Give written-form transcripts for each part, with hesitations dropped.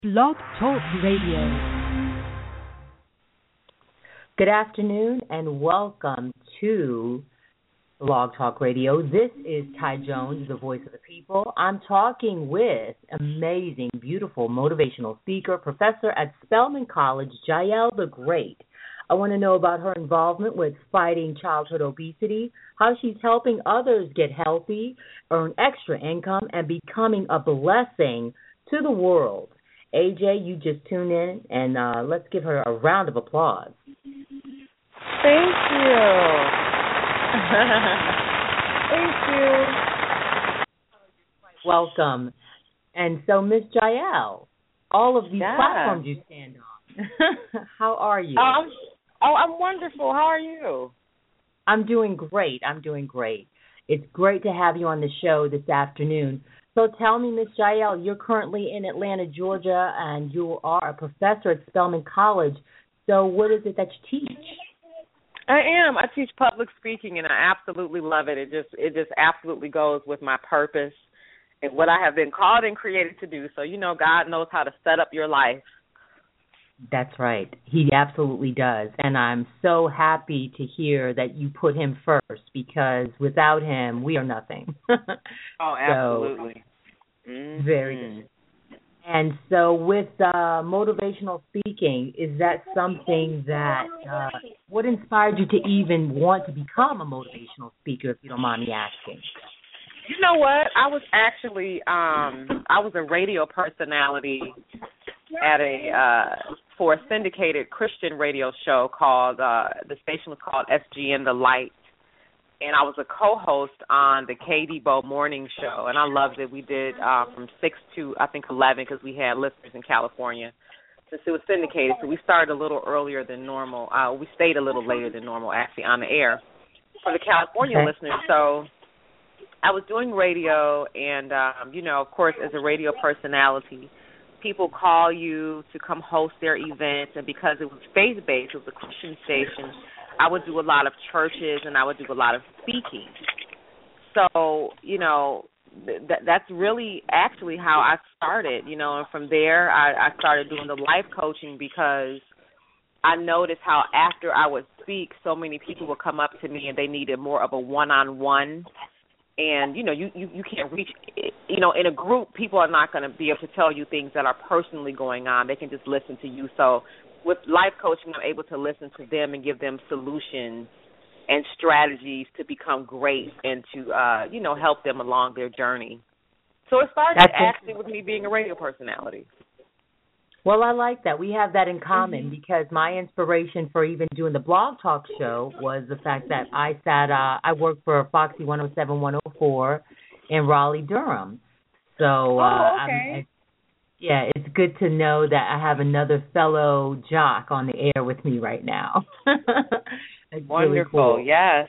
Blog Talk Radio. Good afternoon and welcome to Blog Talk Radio. This is Ty Jones, the voice of the people. I'm talking with amazing, beautiful, motivational speaker, professor at Spelman College, Jael the Great. I want to know about her involvement with fighting childhood obesity, how she's helping others get healthy, earn extra income, and becoming a blessing to the world. AJ, you just tune in, and let's give her a round of applause. Thank you. Thank you. Welcome. And so, Miss Jael, all of these platforms you stand on, how are you? I'm wonderful. How are you? I'm doing great. It's great to have you on the show this afternoon. So tell me, Miss Jael, you're currently in Atlanta, Georgia, and you are a professor at Spelman College. So what is it that you teach? I am. I teach public speaking, and I absolutely love it. It just absolutely goes with my purpose and what I have been called and created to do. So, God knows how to set up your life. That's right. He absolutely does. And I'm so happy to hear that you put him first, because without him, we are nothing. Oh, absolutely. Very good. And so with motivational speaking, is that something that, what inspired you to even want to become a motivational speaker, if you don't mind me asking? You know what? I was actually, I was a radio personality at for a syndicated Christian radio show called, the station was called SGN The Light, and I was a co-host on the KDBO morning show, and I loved it. We did from 6 to, I think, 11, because we had listeners in California, since it was syndicated, so we started a little earlier than normal. We stayed a little later than normal, actually, on the air for the California listeners, so I was doing radio, and, of course, as a radio personality, people call you to come host their events, and because it was faith-based, it was a Christian station, I would do a lot of churches and I would do a lot of speaking. So, that's really actually how I started, and from there I started doing the life coaching, because I noticed how after I would speak, so many people would come up to me and they needed more of a one-on-one. And, you can't reach, in a group, people are not going to be able to tell you things that are personally going on. They can just listen to you. So with life coaching, I'm able to listen to them and give them solutions and strategies to become great and to, help them along their journey. So it started actually with me being a radio personality. Well, I like that. We have that in common, because my inspiration for even doing the Blog Talk show was the fact that I worked for Foxy 107, 104 in Raleigh, Durham. So, it's good to know that I have another fellow jock on the air with me right now. Wonderful, really cool. Yes.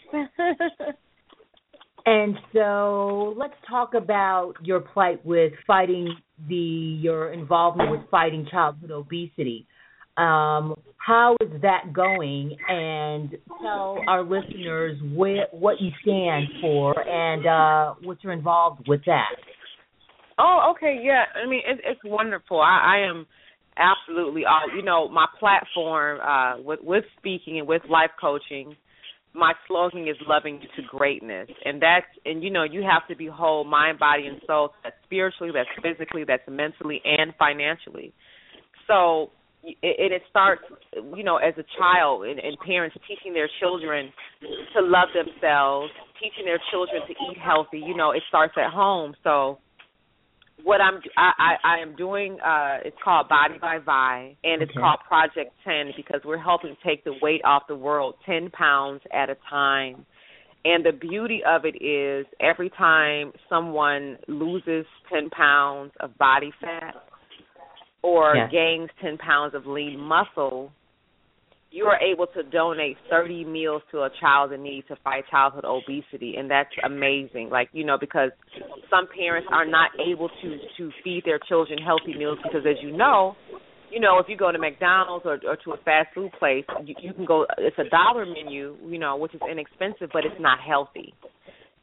And so let's talk about your plight with your involvement with fighting childhood obesity. How is that going? And tell our listeners what you stand for and what you're involved with that. Oh, okay, yeah. I mean, it's wonderful. I am absolutely my platform with speaking and with life coaching. My slogan is loving you to greatness, and you have to be whole, mind, body, and soul. That's spiritually, that's physically, that's mentally, and financially. So it starts, as a child, and parents teaching their children to love themselves, teaching their children to eat healthy. It starts at home. So what I am doing, it's called Body by Vi, and it's called Project 10, because we're helping take the weight off the world 10 pounds at a time. And the beauty of it is every time someone loses 10 pounds of body fat or gains 10 pounds of lean muscle, you are able to donate 30 meals to a child in need to fight childhood obesity, and that's amazing. Because some parents are not able to feed their children healthy meals, because as you know, if you go to McDonald's or to a fast food place, you can go, it's a dollar menu, which is inexpensive, but it's not healthy.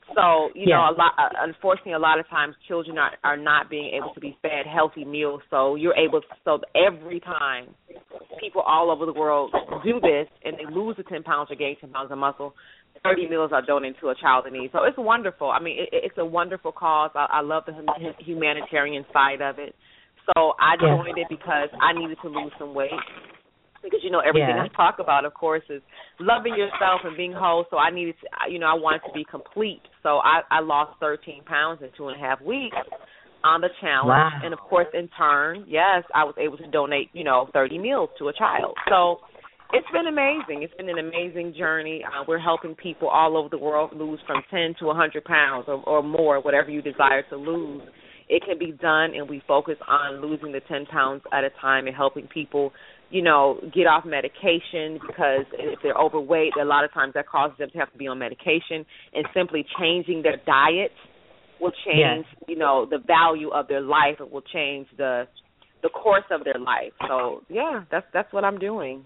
So, unfortunately, a lot of times children are not being able to be fed healthy meals. So so every time people all over the world do this and they lose the 10 pounds or gain 10 pounds of muscle, 30 meals are donated to a child in need. So it's wonderful. I mean, it's a wonderful cause. I love the humanitarian side of it. So I joined it because I needed to lose some weight. Because, everything I talk about, of course, is loving yourself and being whole. So I needed to, I wanted to be complete. So I lost 13 pounds in 2.5 weeks on the challenge. Wow. And, of course, in turn, yes, I was able to donate, 30 meals to a child. So it's been amazing. It's been an amazing journey. We're helping people all over the world lose from 10 to 100 pounds or more, whatever you desire to lose. It can be done, and we focus on losing the 10 pounds at a time and helping people get off medication, because if they're overweight, a lot of times that causes them to have to be on medication, and simply changing their diet will change, the value of their life. It will change the course of their life. So, that's what I'm doing.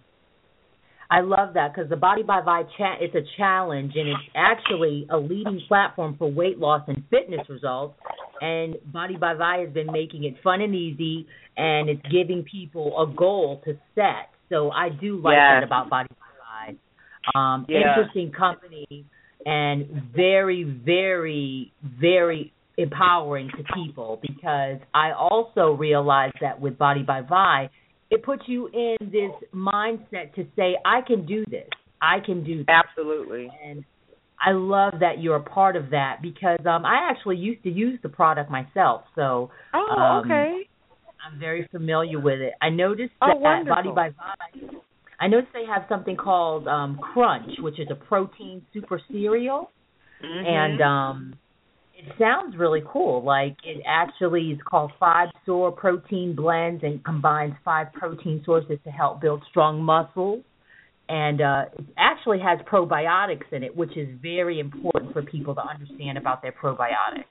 I love that, because the Body by Vi it's a challenge, and it's actually a leading platform for weight loss and fitness results. And Body by Vi has been making it fun and easy, and it's giving people a goal to set. So I do like that about Body by Vi. Interesting company, and very, very, very empowering to people, because I also realized that with Body by Vi, it puts you in this mindset to say, I can do this. I can do this. Absolutely. And I love that you're a part of that, because I actually used to use the product myself. So okay. I'm very familiar with it. I noticed that Body by Vi, I noticed they have something called Crunch, which is a protein super cereal. Mm-hmm. And it sounds really cool. Like, it actually is called 5 Soar Protein Blends and combines 5 protein sources to help build strong muscles. And it actually has probiotics in it, which is very important for people to understand about their probiotics.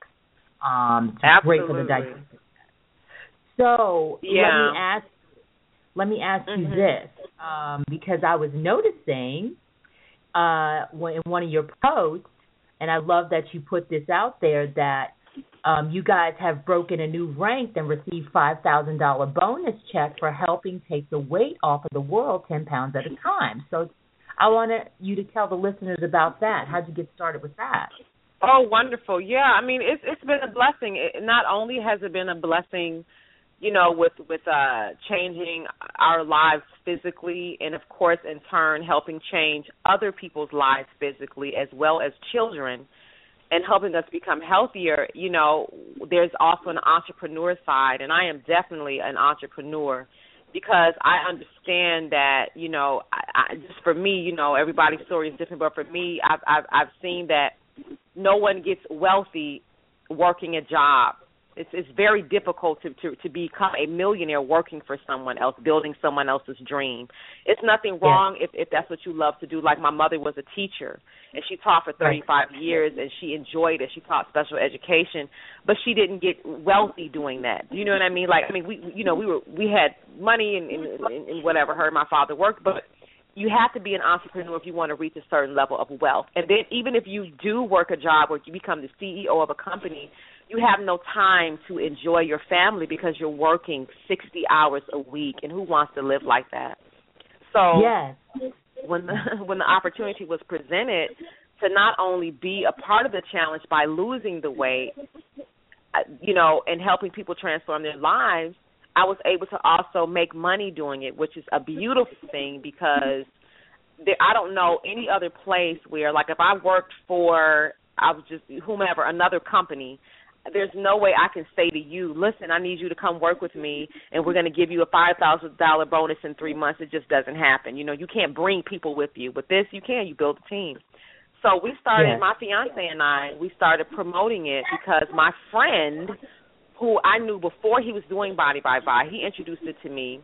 It's great for the digestive system. So let me ask you this, because I was noticing in one of your posts, and I love that you put this out there, that you guys have broken a new rank and received $5,000 bonus check for helping take the weight off of the world 10 pounds at a time. So I wanted you to tell the listeners about that. How'd you get started with that? Oh, wonderful. Yeah, I mean, it's been a blessing. Not only has it been a blessing, with changing our lives physically, and, of course, in turn, helping change other people's lives physically, as well as children, and helping us become healthier. There's also an entrepreneur side, and I am definitely an entrepreneur, because I understand that, just for me, everybody's story is different, but for me, I've seen that no one gets wealthy working a job. It's very difficult to become a millionaire working for someone else, building someone else's dream. It's nothing wrong if that's what you love to do. Like, my mother was a teacher, and she taught for 35 years, and she enjoyed it. She taught special education, but she didn't get wealthy doing that. You know what I mean? Like, we had money and whatever. Her and my father worked, but you have to be an entrepreneur if you want to reach a certain level of wealth. And then even if you do work a job or you become the CEO of a company, you have no time to enjoy your family because you're working 60 hours a week, and who wants to live like that? So when the opportunity was presented to not only be a part of the challenge by losing the weight, and helping people transform their lives, I was able to also make money doing it, which is a beautiful thing, because I don't know any other place where, like, if I worked for, another company, there's no way I can say to you, listen, I need you to come work with me, and we're going to give you a $5,000 bonus in 3 months. It just doesn't happen. You can't bring people with you. With this, you can. You build a team. So we started, my fiance and I, we started promoting it because my friend, who I knew before he was doing Body by Vi, he introduced it to me.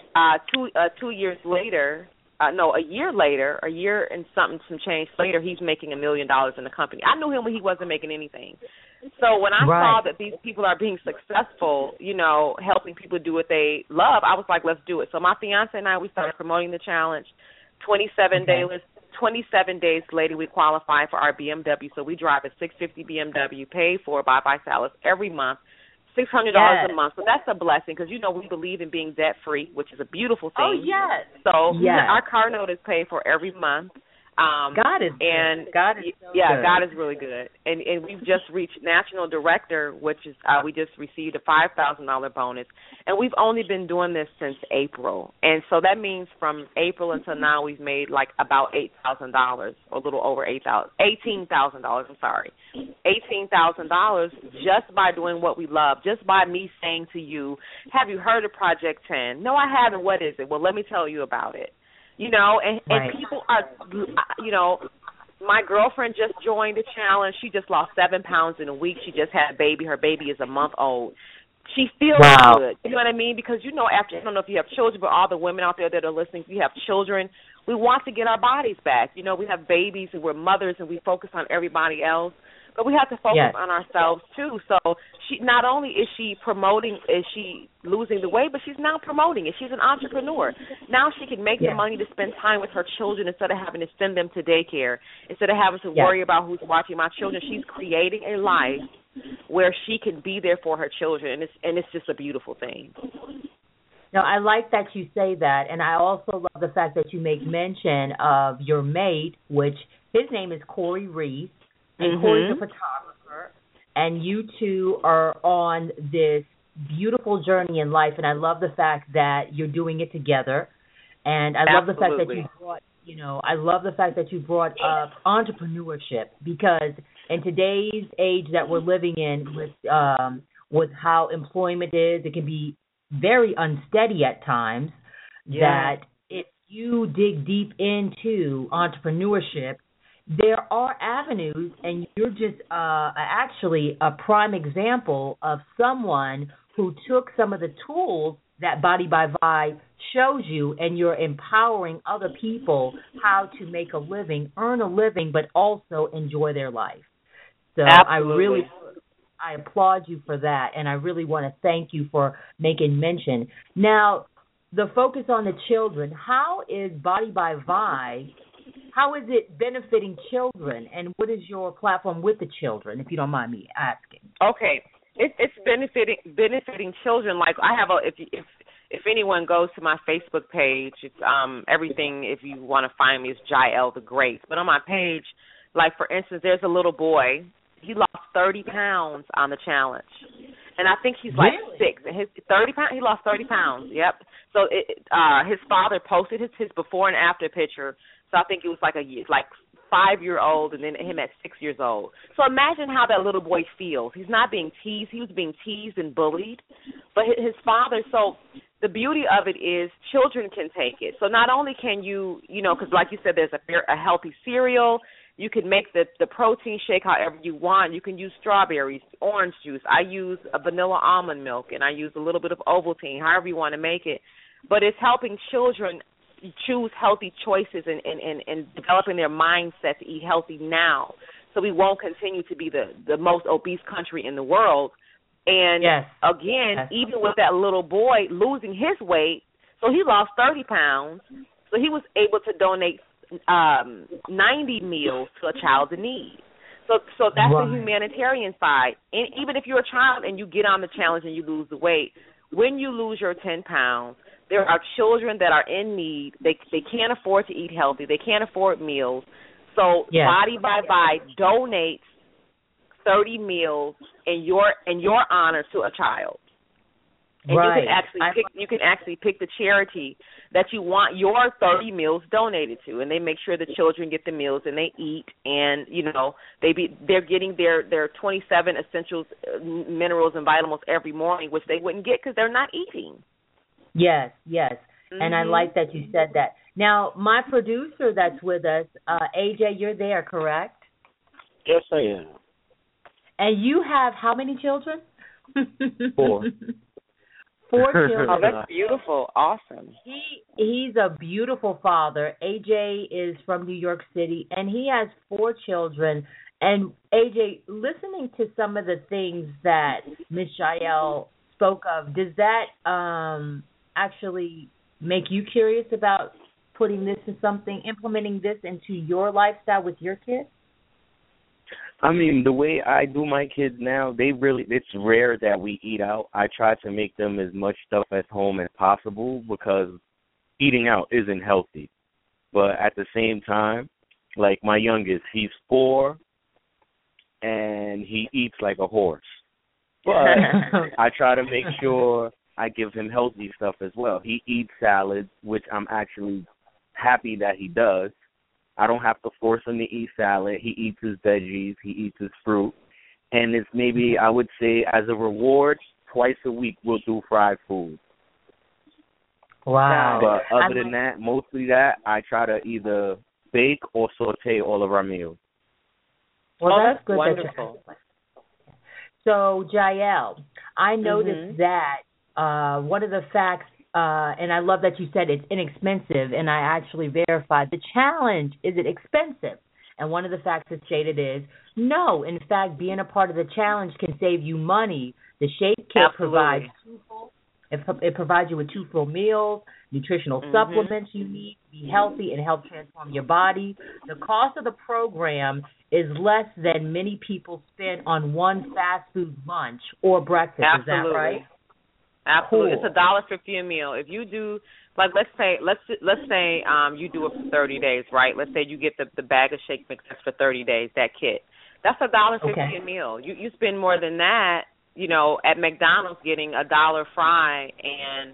2 years later, a year and some change later, he's making $1 million in the company. I knew him when he wasn't making anything. So when I saw that these people are being successful, helping people do what they love, I was like, let's do it. So my fiance and I, we started promoting the challenge, 27 27 days later, we qualify for our BMW. So we drive a 650 BMW paid for by Salas every month, $600 a month. So that's a blessing because, you know, we believe in being debt-free, which is a beautiful thing. Oh, yes. So yes. our car note is paid for every month. God is good. God is so good. God is really good. And we've just reached national director, which is we just received a $5,000 bonus, and we've only been doing this since April. And so that means from April until now we've made like about $8,000, a little over $18,000. I'm sorry, $18,000 just by doing what we love, just by me saying to you, "Have you heard of Project 10?" No, I haven't. What is it? Well, let me tell you about it. You know, and people are, you know, my girlfriend just joined the challenge. She just lost 7 pounds in a week. She just had a baby. Her baby is a month old. She feels good. You know what I mean? Because, you know, after, I don't know if you have children, but all the women out there that are listening, if you have children, we want to get our bodies back. You know, we have babies and we're mothers and we focus on everybody else. But we have to focus on ourselves, too. So she not only is she losing the weight, but she's now promoting it. She's an entrepreneur. Now she can make the money to spend time with her children instead of having to send them to daycare, instead of having to worry about who's watching my children. She's creating a life where she can be there for her children, and it's just a beautiful thing. No, I like that you say that, and I also love the fact that you make mention of your mate, which his name is Corey Reese. And Corey's a photographer, and you two are on this beautiful journey in life, and I love the fact that you're doing it together, and I love the fact that you brought up entrepreneurship, because in today's age that we're living in with how employment is, it can be very unsteady at times, that if you dig deep into entrepreneurship, there are avenues, and you're just actually a prime example of someone who took some of the tools that Body by Vi shows you, and you're empowering other people how to make a living, earn a living, but also enjoy their life. So Absolutely. I applaud you for that, and I really want to thank you for making mention. Now, the focus on the children, how is Body by Vi, how is it benefiting children, and what is your platform with the children, if you don't mind me asking? Okay, it's benefiting children. Like I have if anyone goes to my Facebook page, it's everything. If you want to find me, is Jael the Great. But on my page, like for instance, there's a little boy. He lost 30 pounds on the challenge, and I think he's like 6. And his 30 pounds, he lost 30 pounds. Yep. So his father posted his before and after picture. So I think it was like 5-year-old, and then him at 6 years old. So imagine how that little boy feels. He's not being teased. He was being teased and bullied. But his father, so the beauty of it is children can take it. So not only can you, because like you said, there's a healthy cereal. You can make the protein shake however you want. You can use strawberries, orange juice. I use a vanilla almond milk, and I use a little bit of Ovaltine, however you want to make it. But it's helping children choose healthy choices and developing their mindset to eat healthy now, so we won't continue to be the most obese country in the world. And even with that little boy losing his weight, so he lost 30 pounds, so he was able to donate 90 meals to a child in need. So that's the humanitarian side. And even if you're a child and you get on the challenge and you lose the weight, when you lose your 10 pounds, there are children that are in need. They can't afford to eat healthy. They can't afford meals. So Body by Vi donates 30 meals in your honor to a child. And you can actually pick the charity that you want your 30 meals donated to, and they make sure the children get the meals and they eat, and they're getting their 27 essentials, minerals and vitamins every morning, which they wouldn't get because they're not eating. Yes. Mm-hmm. And I like that you said that. Now, my producer that's with us, AJ, you're there, correct? Yes, I am. And you have how many children? 4. 4 children. Oh, that's beautiful. Awesome. He's a beautiful father. AJ is from New York City, and he has 4 children. And, AJ, listening to some of the things that Ms. Jael spoke of, does that actually make you curious about implementing this into your lifestyle with your kids? I mean, the way I do my kids now, it's rare that we eat out. I try to make them as much stuff at home as possible because eating out isn't healthy. But at the same time, like my youngest, he's 4 and he eats like a horse. But I try to make sure I give him healthy stuff as well. He eats salads, which I'm actually happy that he does. I don't have to force him to eat salad. He eats his veggies. He eats his fruit. And it's maybe, I would say, as a reward, twice a week we'll do fried food. Wow. But other than that, mostly that, I try to either bake or saute all of our meals. Well, that's good. Wonderful. So, Jael, I noticed that one of the facts, and I love that you said it's inexpensive, and I actually verified the challenge. Is it expensive? And one of the facts that stated is, no, in fact, being a part of the challenge can save you money. The Shape Kit provides it provides you with 2 full meals, nutritional supplements you need to be healthy and help transform your body. The cost of the program is less than many people spend on one fast food lunch or breakfast. Absolutely. Is that right? Absolutely. Cool. It's $1.50 a meal. If you do, like, let's say you do it for 30 days, right? Let's say you get the bag of shake mixes for 30 days, that kit. That's $1.50 a meal. You spend more than that, you know, at McDonald's getting $1 fry and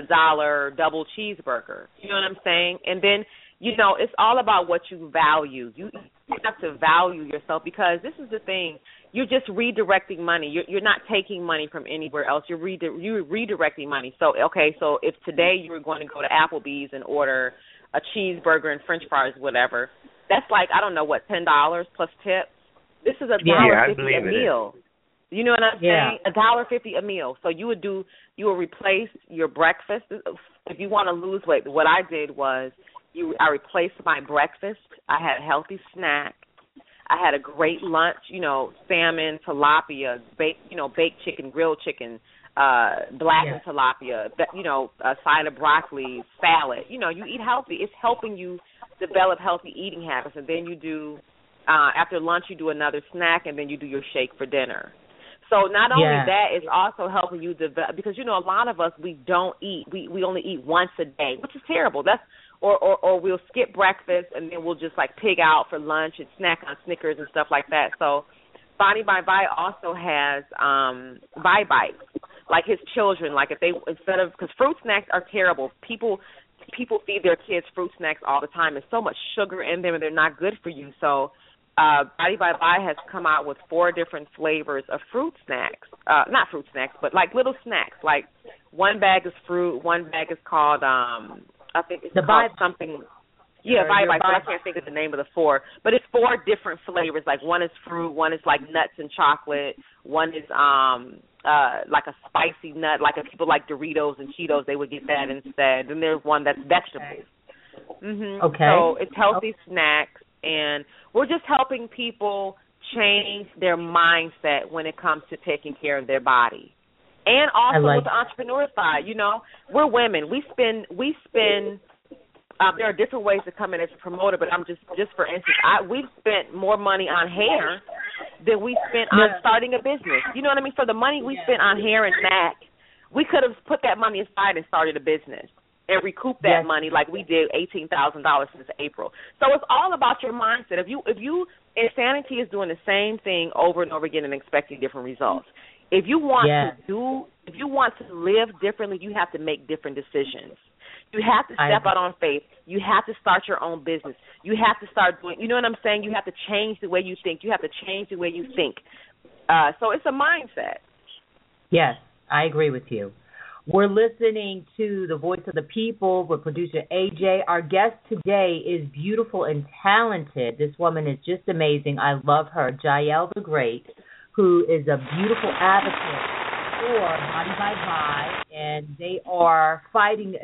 $1 double cheeseburger. You know what I'm saying? And then, you know, it's all about what you value. You have to value yourself, because this is the thing. You're just redirecting money. You're not taking money from anywhere else. You're redirecting money. So, okay, so if today you were going to go to Applebee's and order a cheeseburger and French fries, whatever, that's like, I don't know, what, $10 plus tips? This is $1.50 a meal. You know what I'm saying? $1.50 a meal. So you would replace your breakfast. If you want to lose weight, what I did was I replaced my breakfast. I had a healthy snack. I had a great lunch, you know, salmon, tilapia, baked chicken, grilled chicken, blackened tilapia, you know, a side of broccoli, salad. You know, you eat healthy. It's helping you develop healthy eating habits. And then you do, after lunch, you do another snack, and then you do your shake for dinner. So not only that, it's also helping you develop, because, you know, a lot of us, we don't eat. We only eat once a day, which is terrible. That's or we'll skip breakfast, and then we'll just, like, pig out for lunch and snack on Snickers and stuff like that. So Body by Vi also has Vi Bites, like his children. Like, if they, because fruit snacks are terrible. People feed their kids fruit snacks all the time. There's so much sugar in them, and they're not good for you. So Body by Vi has come out with 4 different flavors of fruit snacks. Not fruit snacks, but like little snacks. Like, one bag is fruit, one bag is called, I think it's called something. Yeah, Vi Bites, but I can't think of the name of the 4. But it's 4 different flavors. Like, one is fruit, one is like nuts and chocolate, one is like a spicy nut. Like, if people like Doritos and Cheetos, they would get that instead. Then there's one that's vegetables. Okay. So it's healthy snacks. And we're just helping people change their mindset when it comes to taking care of their body. And also with the entrepreneur side, you know, we're women. We spend there are different ways to come in as a promoter, but I'm just for instance, we've spent more money on hair than we spent on starting a business. You know what I mean? For the money we spent on hair and MAC, we could have put that money aside and started a business and recoup that money like we did $18,000 since April. So it's all about your mindset. If you Insanity is doing the same thing over and over again and expecting different results. If you want to live differently, you have to make different decisions. You have to step out on faith. You have to start your own business. You have to start doing, you know what I'm saying? You have to change the way you think. You have to change the way you think. So it's a mindset. Yes, I agree with you. We're listening to The Voice of the People with producer AJ. Our guest today is beautiful and talented. This woman is just amazing. I love her, Jael the Great, who is a beautiful advocate for Body by Vi, and they are fighting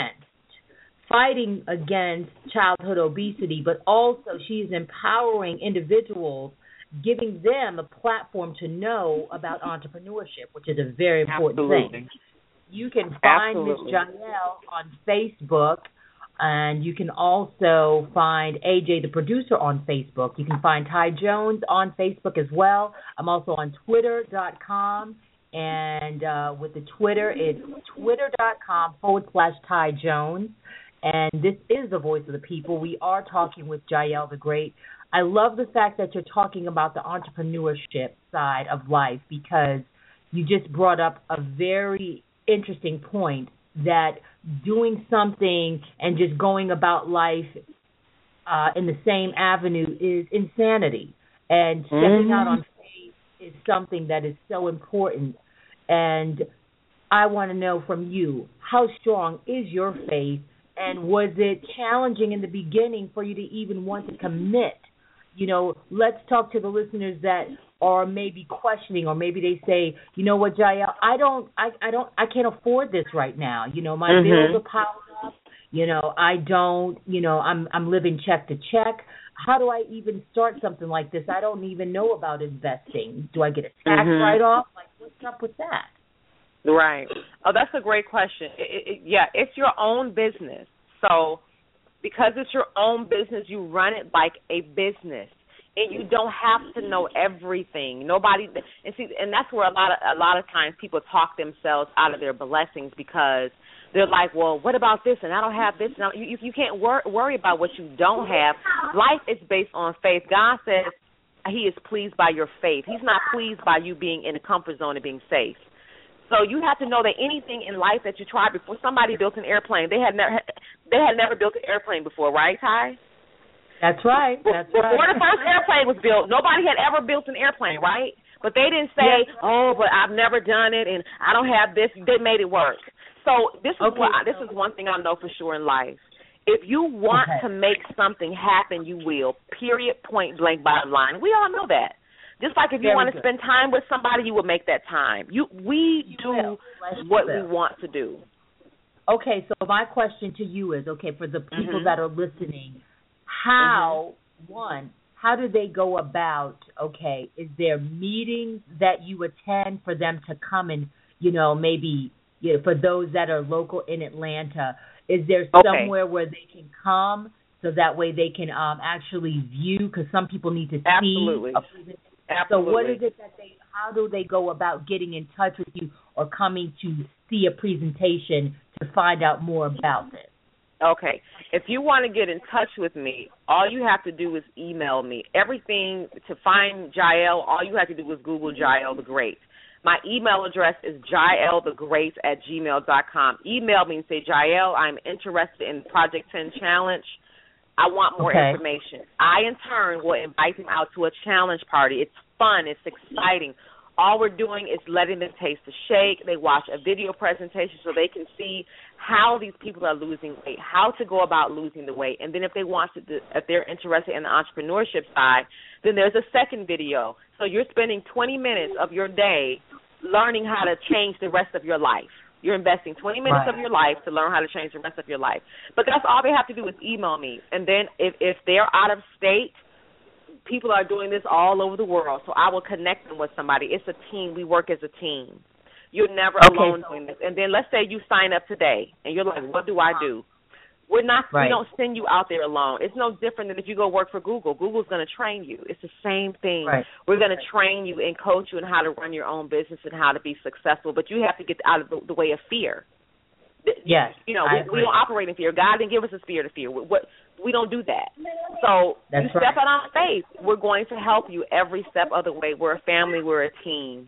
against childhood obesity, but also she's empowering individuals, giving them a platform to know about entrepreneurship, which is a very important thing. You can find Miss Jael on Facebook And you can also find AJ, the producer, on Facebook. You can find Ty Jones on Facebook as well. I'm also on Twitter.com. And with the Twitter, it's twitter.com/Ty Jones. And this is the Voice of the People. We are talking with Jael the Great. I love the fact that you're talking about the entrepreneurship side of life, because you just brought up a very interesting point that doing something and just going about life in the same avenue is insanity. And stepping out on faith is something that is so important. And I want to know from you, how strong is your faith, and was it challenging in the beginning for you to even want to commit? You know, let's talk to the listeners that are maybe questioning, or maybe they say, you know what, Jael, I can't afford this right now. You know, my bills are piled up. You know, I'm living check to check. How do I even start something like this? I don't even know about investing. Do I get a tax write-off? Like, what's up with that? Right. Oh, that's a great question. It's your own business. So because it's your own business, you run it like a business, and you don't have to know everything. And that's where a lot of times people talk themselves out of their blessings, because they're like, well, what about this? And I don't have this. Now, you can't worry about what you don't have. Life is based on faith. God says He is pleased by your faith. He's not pleased by you being in the comfort zone and being safe. So you have to know that anything in life that you tried before, somebody built an airplane. They had never built an airplane before, right, Ty? That's right. Before the first airplane was built, nobody had ever built an airplane, right? But they didn't say, oh, but I've never done it and I don't have this. They made it work. So this is one thing I know for sure in life. If you want to make something happen, you will. Period, point blank, bottom line. We all know that. Just like if you want to spend time with somebody, you will make that time. We do what we want to do. Okay, so my question to you is, for the people that are listening, how do they go about, is there meetings that you attend for them to come and, maybe for those that are local in Atlanta, is there somewhere where they can come so that way they can actually view, because some people need to see. Absolutely. So what is it that how do they go about getting in touch with you or coming to see a presentation to find out more about this? Okay. If you want to get in touch with me, all you have to do is email me. Everything to find Jael, all you have to do is Google Jael the Great. My email address is jaelthegreat@gmail.com. Email me and say, Jael, I'm interested in Project 10 Challenge. I want more information. I, in turn, will invite them out to a challenge party. It's fun. It's exciting. All we're doing is letting them taste the shake. They watch a video presentation so they can see how these people are losing weight, how to go about losing the weight. And then if they're interested in the entrepreneurship side, then there's a second video. So you're spending 20 minutes of your day learning how to change the rest of your life. You're investing 20 minutes of your life to learn how to change the rest of your life. But that's all they have to do is email me. And then if they're out of state, people are doing this all over the world, so I will connect them with somebody. It's a team. We work as a team. You're never alone doing this. And then let's say you sign up today, and you're like, what do I do? We don't send you out there alone. It's no different than if you go work for Google. Google's going to train you. It's the same thing. Right. We're going to train you and coach you in how to run your own business and how to be successful, but you have to get out of the way of fear. Yes. We don't operate in fear. God didn't give us a spirit of fear. We don't do that. So you step out on faith. We're going to help you every step of the way. We're a family. We're a team.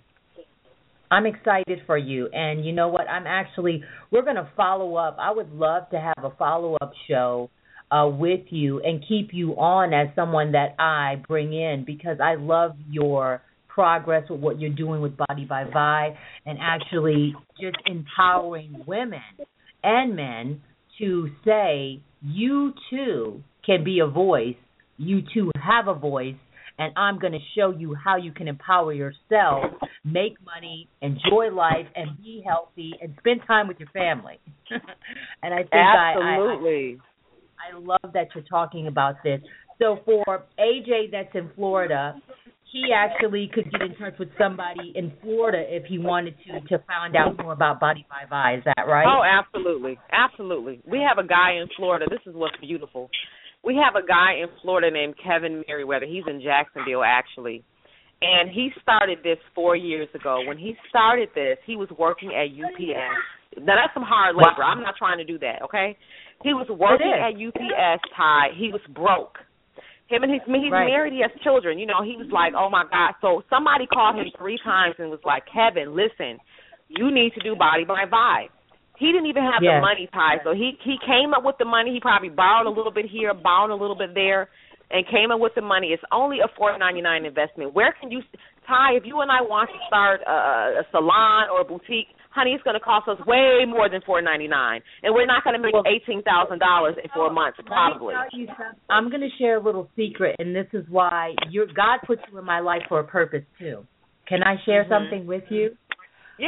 I'm excited for you. And you know what? We're going to follow up. I would love to have a follow-up show with you and keep you on as someone that I bring in, because I love your progress with what you're doing with Body by Vi and actually just empowering women and men to say, you too can be a voice, you too have a voice, and I'm going to show you how you can empower yourself, make money, enjoy life, and be healthy, and spend time with your family. And I think absolutely. I love that you're talking about this. So for AJ that's in Florida, he actually could get in touch with somebody in Florida if he wanted to find out more about Body by Vi. Is that right? Oh, absolutely. Absolutely. We have a guy in Florida. This is what's beautiful. We have a guy in Florida named Kevin Merriweather. He's in Jacksonville, actually. And he started this 4 years ago. When he started this, he was working at UPS. Now, that's some hard labor. Wow. I'm not trying to do that, okay? He was working at UPS, Ty. He was broke. He's married, he has children. You know, he was like, oh, my God. So somebody called him 3 times and was like, Kevin, listen, you need to do Body by Vi. He didn't even have the money, Ty. So he came up with the money. He probably borrowed a little bit here, borrowed a little bit there, and came up with the money. It's only a $4.99 investment. Where can you, Ty, if you and I want to start a salon or a boutique, honey, it's going to cost us way more than $4.99, and we're not going to make $18,000 in 4 months, probably. I'm going to share a little secret, and this is why God put you in my life for a purpose, too. Can I share something with you? Yeah.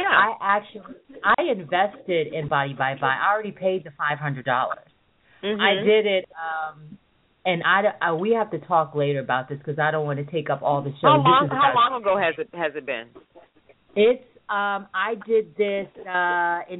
I invested in Body by Vi. I already paid the $500. I did it, and we have to talk later about this because I don't want to take up all the show. How long ago has it been? It's I did this in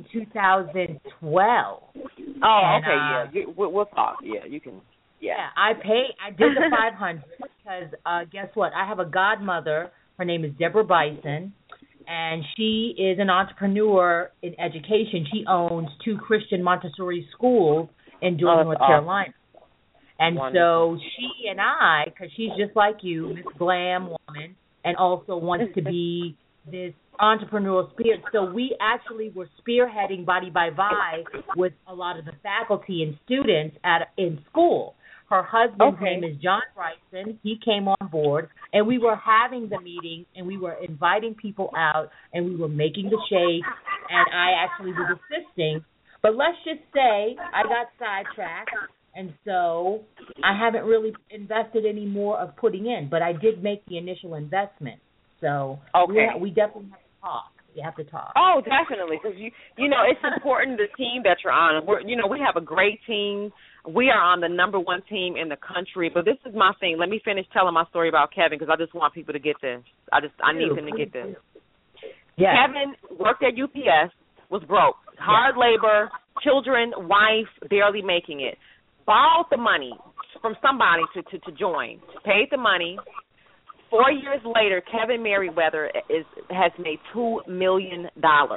2012. Oh, okay, yeah. We'll talk. Yeah, you can. Yeah. I did the 500 because guess what? I have a godmother. Her name is Deborah Bison, and she is an entrepreneur in education. She owns 2 Christian Montessori schools in Durham, North Carolina. And so she and I, because she's just like you, Miss Glam woman, and also wants to be this entrepreneurial spirit. So we actually were spearheading Body by Vi with a lot of the faculty and students in school. Her husband's name is John Bryson. He came on board, and we were having the meetings, and we were inviting people out, and we were making the shakes, and I actually was assisting. But let's just say I got sidetracked, and so I haven't really invested any more of putting in, but I did make the initial investment. So we definitely have to talk. We have to talk. Oh, definitely, because you know it's important the team that you're on. We have a great team. We are on the number 1 team in the country. But this is my thing. Let me finish telling my story about Kevin because I just want people to get this. I need them to get this. Yeah. Kevin worked at UPS, was broke, hard labor, children, wife, barely making it. Borrowed the money from somebody to join. Paid the money. 4 years later, Kevin Merriweather has made $2 million.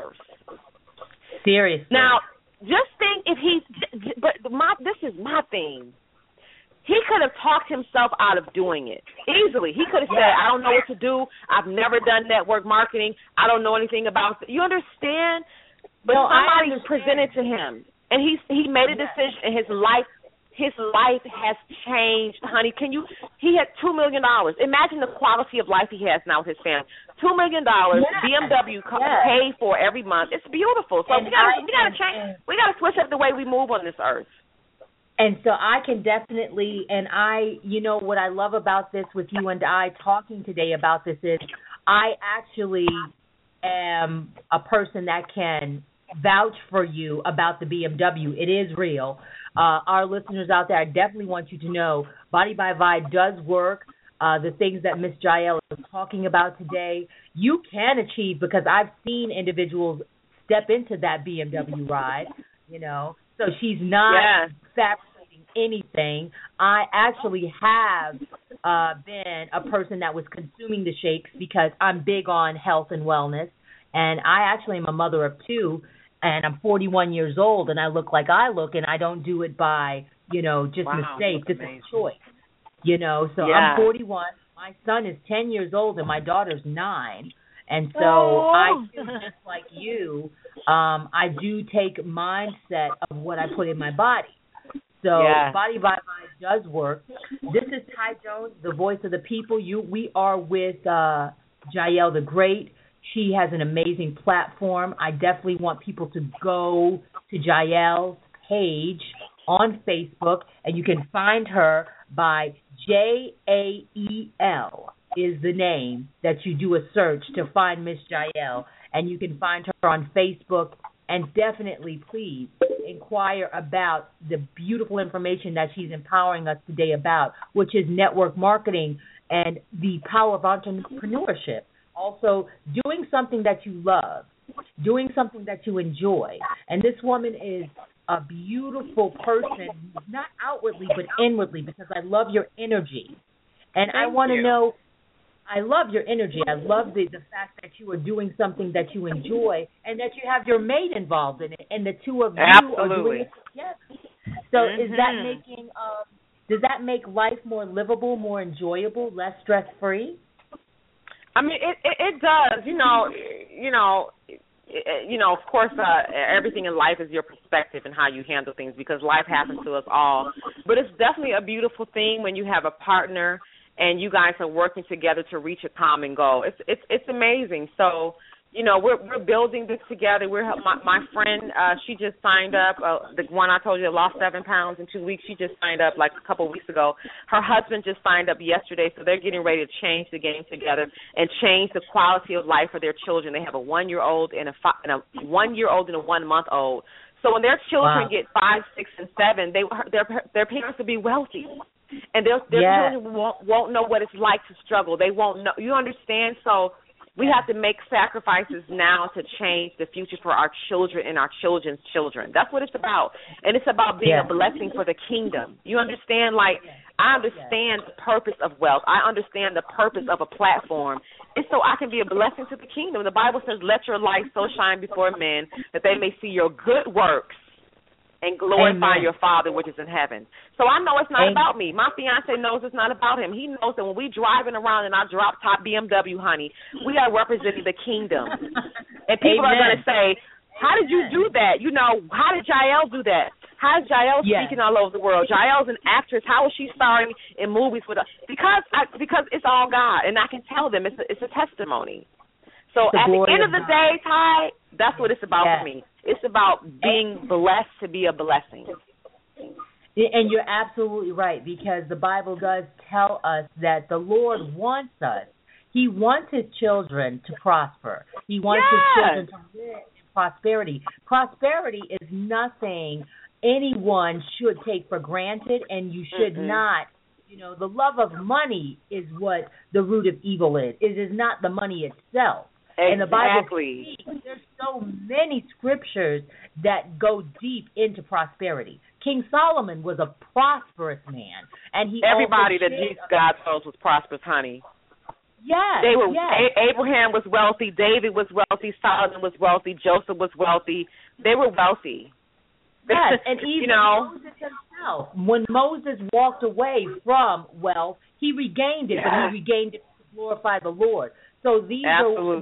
Seriously. Now, just think if this is my thing. He could have talked himself out of doing it easily. He could have said, I don't know what to do. I've never done network marketing. I don't know anything about it. You understand? But somebody presented to him, and he made a decision, and his life has changed, honey. He had $2 million. Imagine the quality of life he has now with his family. $2 million, BMW paid for every month. It's beautiful. So we gotta change. We gotta switch up the way we move on this earth. And so I can definitely, what I love about this with you and I talking today about this is I actually am a person that can vouch for you about the BMW. It is real. Our listeners out there, I definitely want you to know Body by Vi does work. The things that Miss Jael is talking about today, you can achieve because I've seen individuals step into that BMW ride, So she's not fabricating anything. I actually have been a person that was consuming the shakes because I'm big on health and wellness, and I actually am a mother of 2. And I'm 41 years old, and I look like I look, and I don't do it by, just mistake. This is a choice, So I'm 41. My son is 10 years old, and my daughter's 9. And so I feel just like you. I do take mindset of what I put in my body. So Body by Vi does work. This is Ty Jones, the voice of the people. We are with Jael the Great. She has an amazing platform. I definitely want people to go to Jael's page on Facebook, and you can find her by Jael is the name that you do a search to find Miss Jael, and you can find her on Facebook. And definitely, please inquire about the beautiful information that she's empowering us today about, which is network marketing and the power of entrepreneurship. Also, doing something that you love, doing something that you enjoy. And this woman is a beautiful person, not outwardly but inwardly, because I love your energy. And I want to know, I love your energy. I love the fact that you are doing something that you enjoy and that you have your mate involved in it, and the two of you are doing it together. So is that making, does that make life more livable, more enjoyable, less stress-free? I mean, it does. Of course, everything in life is your perspective and how you handle things, because life happens to us all. But it's definitely a beautiful thing when you have a partner and you guys are working together to reach a common goal. It's amazing. So, we're building this together. My friend, she just signed up. The one I told you that lost 7 pounds in 2 weeks, she just signed up like a couple of weeks ago. Her husband just signed up yesterday, so they're getting ready to change the game together and change the quality of life for their children. They have a 1-year-old and a 1-year-old and a 1-month-old. So when their children get 5, 6, and 7, their parents will be wealthy. And their children won't know what it's like to struggle. They won't know. You understand? So we have to make sacrifices now to change the future for our children and our children's children. That's what it's about. And it's about being a blessing for the kingdom. You understand? Like, I understand the purpose of wealth. I understand the purpose of a platform. It's so I can be a blessing to the kingdom. The Bible says, let your light so shine before men that they may see your good works and glorify your Father which is in heaven. So I know it's not about me. My fiancé knows it's not about him. He knows that when we driving around in our drop-top BMW, honey, we are representing the kingdom. And people are going to say, how did you do that? How did Jael do that? How is Jael speaking all over the world? Jael's an actress. How is she starring in movies with us? Because it's all God, and I can tell them it's a testimony. So at the end of the day, Ty, that's what it's about for me. It's about being blessed to be a blessing. And you're absolutely right, because the Bible does tell us that the Lord wants us. He wants his children to prosper. He wants his children to live in prosperity. Prosperity is nothing anyone should take for granted, and you should not. The love of money is what the root of evil is. It is not the money itself. Exactly. And the Bible speaks, there's so many scriptures that go deep into prosperity. King Solomon was a prosperous man, and everybody that God chose was prosperous, honey. Yes, they were. Abraham was wealthy. David was wealthy. Solomon was wealthy. Joseph was wealthy. They were wealthy. Yes, and even Moses himself, when Moses walked away from wealth, he regained it, but he regained it to glorify the Lord. So these are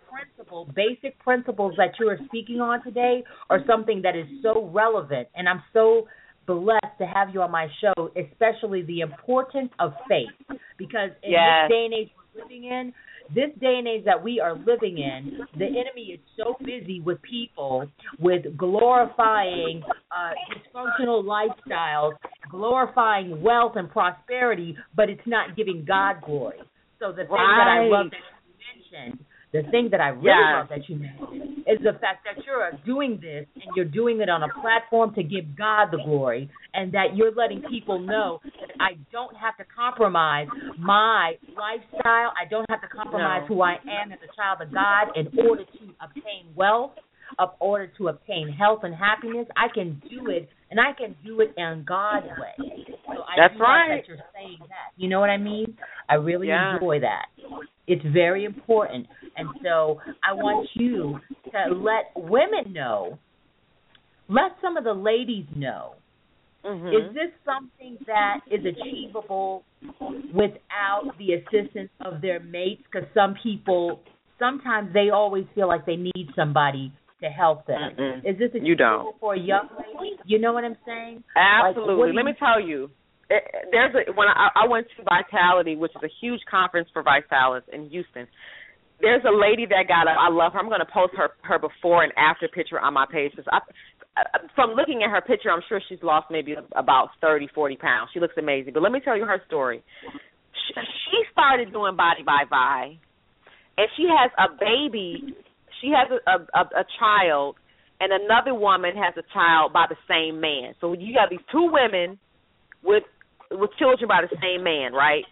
basic principles that you are speaking on today are something that is so relevant, and I'm so blessed to have you on my show, especially the importance of faith, because in this day and age we're living in, this day and age that we are living in, the enemy is so busy with people with glorifying dysfunctional lifestyles, glorifying wealth and prosperity, but it's not giving God glory. So the thing that I love that you mentioned, the thing that I really love that you mentioned, is the fact that you're doing this and you're doing it on a platform to give God the glory, and that you're letting people know that I don't have to compromise my lifestyle. I don't have to compromise who I am as a child of God in order to obtain wealth, in order to obtain health and happiness. I can do it, and I can do it in God's way. So I That's do like that you're saying that. You know what I mean? I really enjoy that. It's very important. And so I want you to let women know, let some of the ladies know, is this something that is achievable without the assistance of their mates? Because some people, sometimes they always feel like they need somebody to help them. Is this achievable for a young lady? You know what I'm saying? Absolutely. Let me tell you. When I went to Vitality, which is a huge conference for Vitalis in Houston, there's a lady that got up. I love her. I'm going to post her before and after picture on my page. From looking at her picture, I'm sure she's lost maybe about 30, 40 pounds. She looks amazing. But let me tell you her story. She started doing Body by Vi, and she has a baby. She has a child, and another woman has a child by the same man. So you got these two women with children by the same man, right?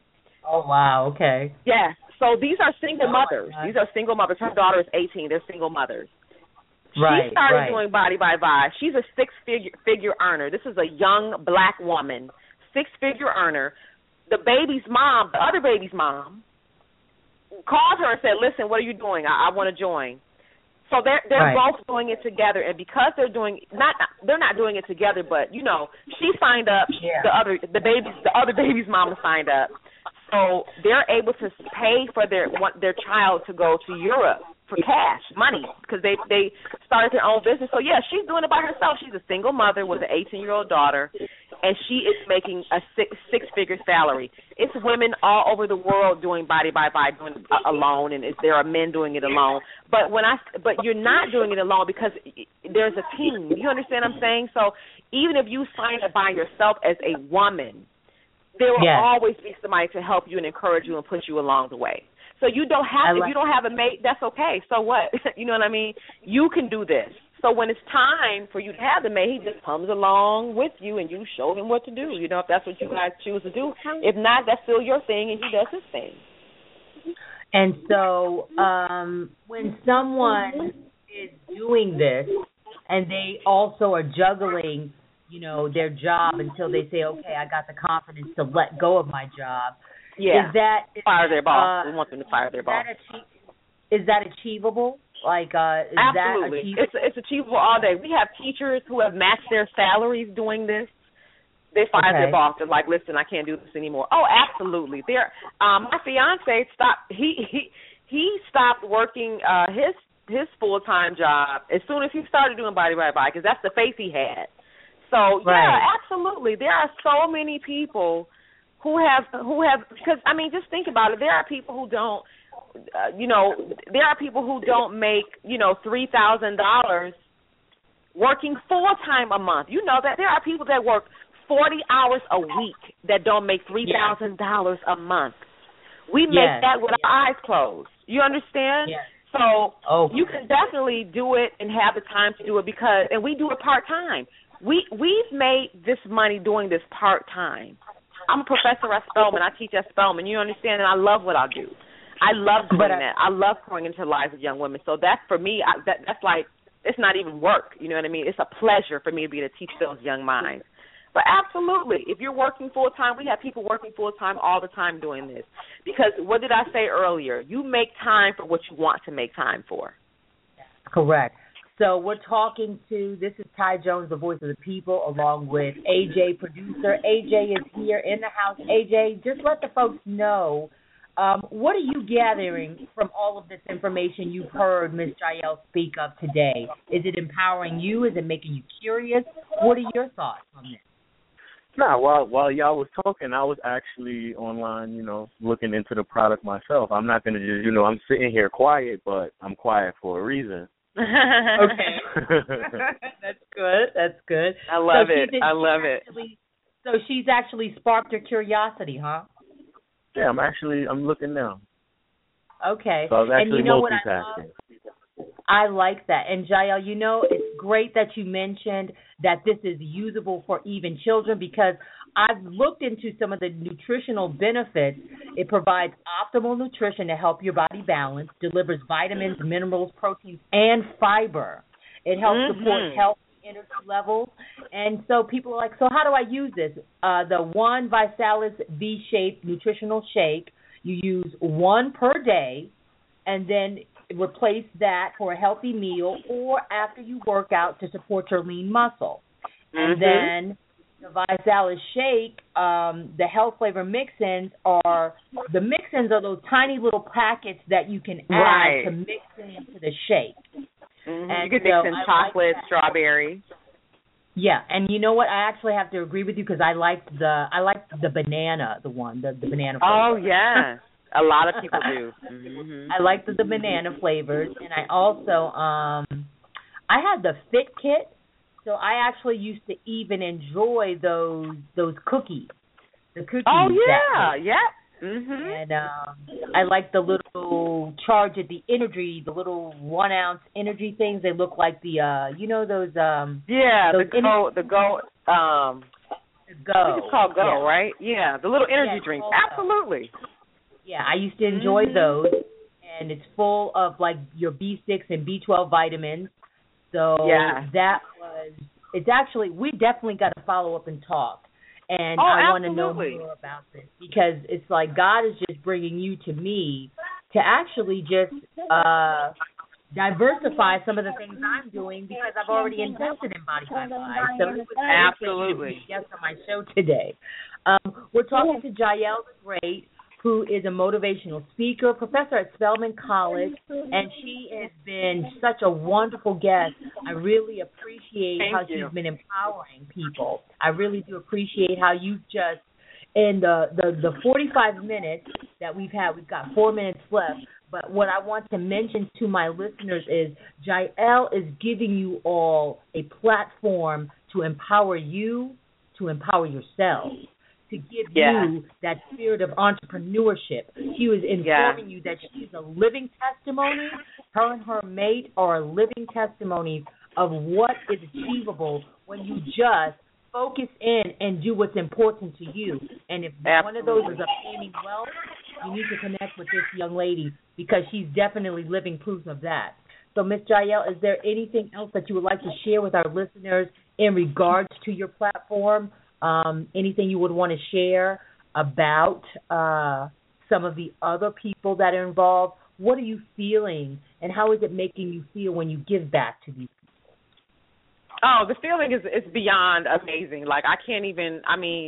Oh, wow. Okay. Yeah. So these are single mothers. God. These are single mothers. Her daughter is 18. They're single mothers. Right. She started doing Body by Vi. She's a six-figure earner. This is a young black woman, six-figure earner. The baby's mom, the other baby's mom, called her and said, "Listen, what are you doing? I want to join." So they're both doing it together, and because they're not doing it together, but you know, she signed up. Yeah. The other baby's mama signed up. So they're able to pay for their child to go to Europe for cash, money, because they started their own business. So, yeah, she's doing it by herself. She's a single mother with an 18-year-old daughter, and she is making a six-figure salary. It's women all over the world doing Body by Vi, doing it alone, and there are men doing it alone. But you're not doing it alone because there's a team. You understand what I'm saying? So even if you sign up by yourself as a woman, there will always be somebody to help you and encourage you and push you along the way. So you don't have if you don't have a mate, that's okay. So what? You know what I mean? You can do this. So when it's time for you to have the mate, he just comes along with you and you show him what to do. You know, if that's what you guys choose to do. If not, that's still your thing and he does his thing. And so when someone is doing this and they also are juggling, you know, their job until they say, okay, I got the confidence to let go of my job. Yeah. Fire their boss. We want them to fire their boss. Is that achievable? Like, is absolutely. That achievable? It's achievable all day. We have teachers who have matched their salaries doing this. They fired their boss. They're like, listen, I can't do this anymore. Oh, absolutely. My fiance stopped. He stopped working his full-time job as soon as he started doing Body by Vi because that's the faith he had. So yeah, absolutely. There are so many people who have because I mean, just think about it. There are people who don't, there are people who don't make $3,000 working full time a month. You know that there are people that work 40 hours a week that don't make $3,000 a month. We make that with our eyes closed. You understand? Yes. So you can definitely do it and have the time to do it and we do it part time. We've made this money doing this part time. I'm a professor at Spelman. I teach at Spelman. You understand? And I love what I do. I love doing that. I love pouring into the lives of young women. So that's for me. That's like it's not even work. You know what I mean? It's a pleasure for me to be able to teach those young minds. But absolutely, if you're working full time, we have people working full time all the time doing this. Because what did I say earlier? You make time for what you want to make time for. Correct. So we're talking this is Ty Jones, the voice of the people, along with AJ, producer. AJ is here in the house. AJ, just let the folks know, what are you gathering from all of this information you've heard Ms. Jael speak of today? Is it empowering you? Is it making you curious? What are your thoughts on this? No, while y'all was talking, I was actually online, looking into the product myself. I'm not going to just, I'm sitting here quiet, but I'm quiet for a reason. Okay. That's good. I love it. So she's actually sparked your curiosity, huh? Yeah, I'm looking now. Okay. So I was actually multitasking. I like that. And Jael, it's great that you mentioned that this is usable for even children because I've looked into some of the nutritional benefits. It provides optimal nutrition to help your body balance, delivers vitamins, minerals, proteins, and fiber. It helps support healthy energy levels. And so people are like, so how do I use this? The One Visalis V-Shape nutritional shake, you use one per day, and then replace that for a healthy meal or after you work out to support your lean muscle. And then the Visalis shake, the health flavor mix-ins are those tiny little packets that you can add to mix into the shake. And you can mix in chocolate, strawberry. Yeah, and you know what? I actually have to agree with you because I like the banana, the banana flavor. Oh yeah. A lot of people do. Mm-hmm. I like the banana flavors, and I also I had the Fit Kit, so I actually used to even enjoy those cookies. The cookies. Oh yeah, Mm-hmm. And I like the little charge at the energy, the little 1 ounce energy things. They look like the those the Go. Go. I think it's called Go, right? Yeah, the little energy drinks. Absolutely. Yeah, I used to enjoy those, and it's full of like your B6 and B12 vitamins. So it's actually, we definitely got to follow up and talk. And I want to know more about this because it's like God is just bringing you to me to actually just diversify some of the things I'm doing because I've already invested in Body by Five. So it was absolutely a guest on my show today. We're talking to Jael the Great, who is a motivational speaker, professor at Spelman College, and she has been such a wonderful guest. I really appreciate how she's been empowering people. I really do appreciate how you just, in the 45 minutes that we've got 4 minutes left, but what I want to mention to my listeners is Jael is giving you all a platform to empower you, to empower yourself, to give you that spirit of entrepreneurship. She was informing you that she's a living testimony. Her and her mate are a living testimony of what is achievable when you just focus in and do what's important to you. And if one of those is obtaining wealth, you need to connect with this young lady because she's definitely living proof of that. So, Ms. Jael, is there anything else that you would like to share with our listeners in regards to your platform? Anything you would want to share about some of the other people that are involved? What are you feeling, and how is it making you feel when you give back to these people? Oh, the feeling is beyond amazing. Like, I can't even,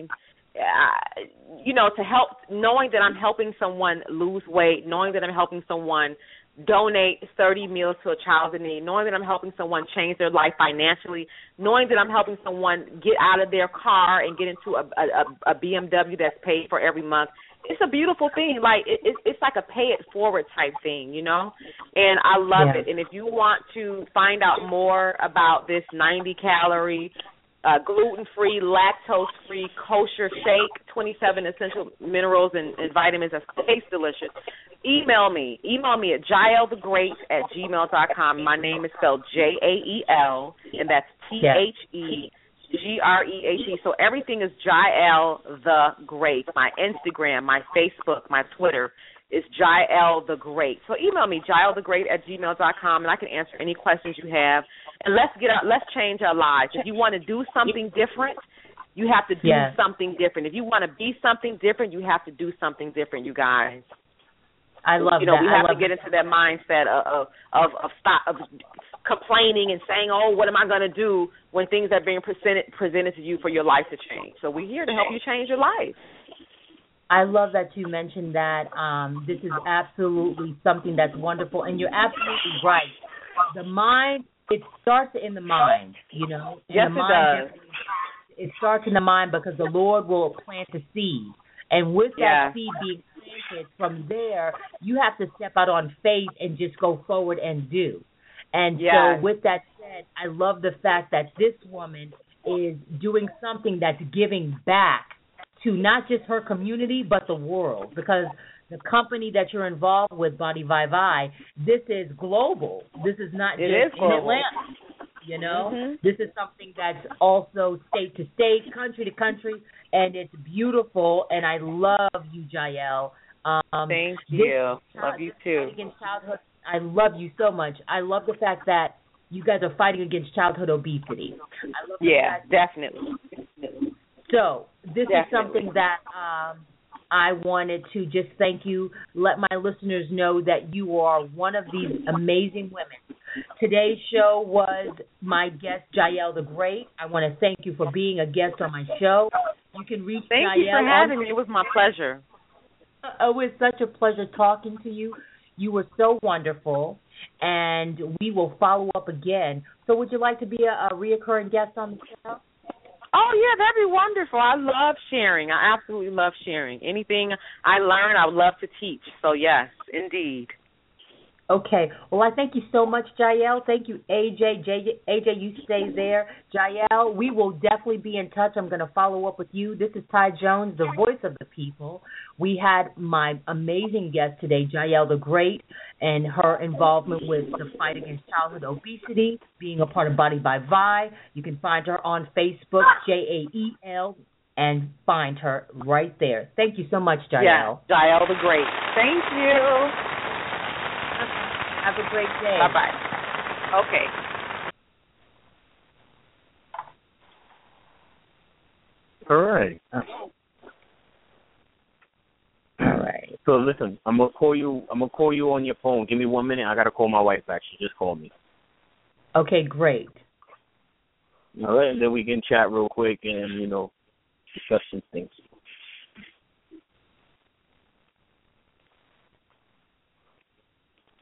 to help, knowing that I'm helping someone lose weight, knowing that I'm helping someone donate 30 meals to a child in need, knowing that I'm helping someone change their life financially, knowing that I'm helping someone get out of their car and get into a BMW that's paid for every month. It's a beautiful thing. Like, it's like a pay it forward type thing, and I love it. And if you want to find out more about this 90-calorie, gluten-free, lactose-free, kosher shake, 27 essential minerals and vitamins that taste delicious, email me at jaelthegreat@gmail.com. My name is spelled Jael, and that's THEGREAT. So everything is Jael the Great. My Instagram, my Facebook, my Twitter is Jael the Great. So email me, jaelthegreat@gmail.com, and I can answer any questions you have. And let's change our lives. If you want to do something different, you have to do something different. If you want to be something different, you have to do something different, you guys. I love that. We have to get into that mindset of complaining and saying, oh, what am I going to do when things are being presented to you for your life to change. So we're here to help you change your life. I love that you mentioned that. This is absolutely something that's wonderful, and you're absolutely right. The mind, it starts in the mind, Yes, it does. It starts in the mind because the Lord will plant a seed. And with that seed being planted, from there, you have to step out on faith and just go forward and do. And so with that said, I love the fact that this woman is doing something that's giving back to not just her community, but the world. Because the company that you're involved with, Body by Vi, this is global. This is not just in Atlanta. This is something that's also state to state, country to country, and it's beautiful. And I love you, Jael. Thank you. Love you too. I love you so much. I love the fact that you guys are fighting against childhood obesity. I love definitely. So this is something that I wanted to just thank you, let my listeners know that you are one of these amazing women. Today's show was my guest, Jael the Great. I want to thank you for being a guest on my show. You can reach Jael. Thank you for having me. It was my pleasure. Oh, it's such a pleasure talking to you. You were so wonderful, and we will follow up again. So would you like to be a reoccurring guest on the show? Oh, yeah, that'd be wonderful. I love sharing. I absolutely love sharing. Anything I learn, I would love to teach. So, yes, indeed. Okay. Well, I thank you so much, Jael. Thank you, AJ. AJ, you stay there. Jael, we will definitely be in touch. I'm going to follow up with you. This is Ty Jones, the voice of the people. We had my amazing guest today, Jael the Great, and her involvement with the fight against childhood obesity, being a part of Body by Vi. You can find her on Facebook, Jael, and find her right there. Thank you so much, Jael. Yeah, Jael the Great. Thank you. Have a great day. Bye-bye. Okay. All right. All right. So listen, I'm gonna call you on your phone. Give me 1 minute. I gotta call my wife back. She just called me. Okay, great. All right, and then we can chat real quick and discuss some things.